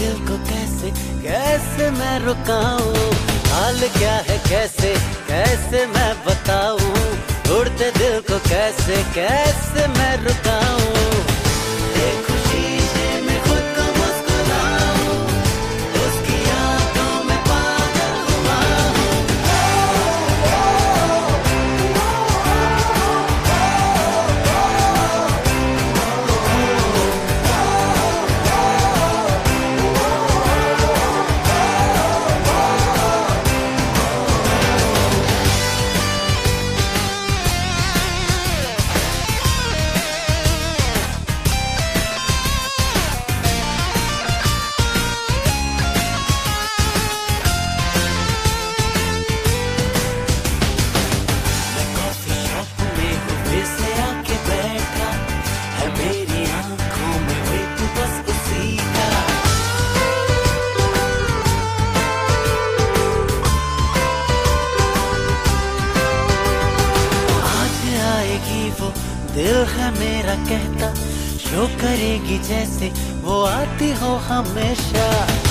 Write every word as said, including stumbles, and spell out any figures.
दिल को कैसे कैसे मैं रुकाऊं, हाल क्या है कैसे कैसे मैं बताऊं, उड़ते दिल को कैसे कैसे मैं रुकाऊं। देखो शीशे में खुद को मुस्कुराऊं, उसकी आंखों में पागल हुआ हूं। दिल है मेरा कहता, शो करेगी जैसे वो आती हो हमेशा।